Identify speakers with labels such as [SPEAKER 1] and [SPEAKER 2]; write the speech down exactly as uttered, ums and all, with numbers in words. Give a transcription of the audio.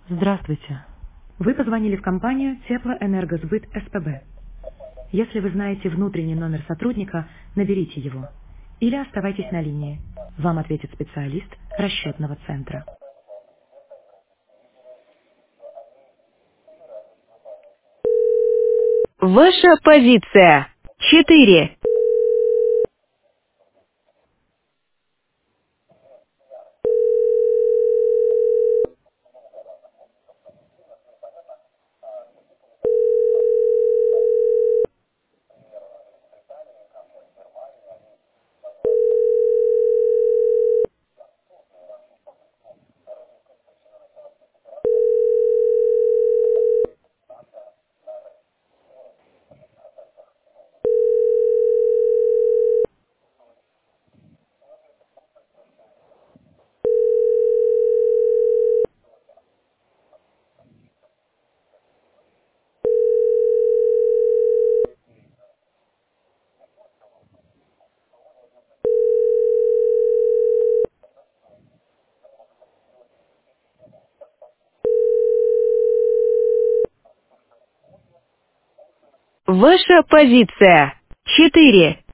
[SPEAKER 1] Здравствуйте. Вы позвонили в компанию Теплоэнергосбыт СПБ. Если вы знаете внутренний номер сотрудника, наберите его. Или оставайтесь на линии. Вам ответит специалист расчетного центра.
[SPEAKER 2] Ваша позиция. Четыре. Ваша позиция. Четыре.